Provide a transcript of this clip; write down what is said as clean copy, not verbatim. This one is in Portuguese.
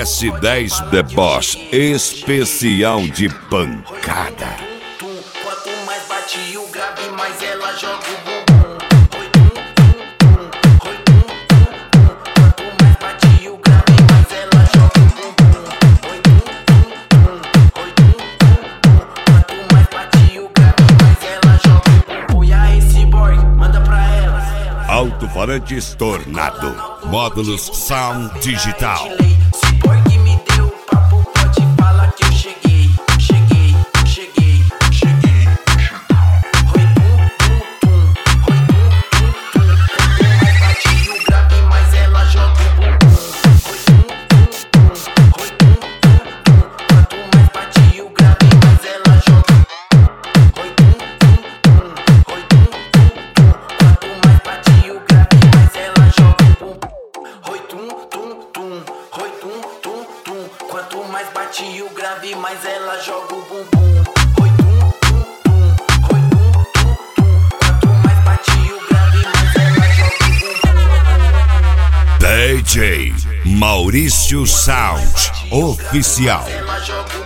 S10 The Boss, especial de pancada. Quanto mais bate o grave, mais ela joga o bumbum. Quanto mais bate o grave, mais ela joga o bumbum. Quanto mais bate o grave, mais ela joga o bumbum. E aí, Cyborg, manda pra ela. Alto-falantes Tornado, módulos Sound Digital. Cyborg me deu papo, pode falar que eu cheguei. Oi, mais bate o grave, mais ela joga o bumbum. Quanto mais bate o grave, mais ela joga. Quanto mais bate o grave, mais ela joga o bumbum. Quanto mais bate o grave, mais ela joga o bumbum. Quanto mais bate o grave, mais ela joga o bumbum. DJ Maurício Sound Oficial. Ela joga o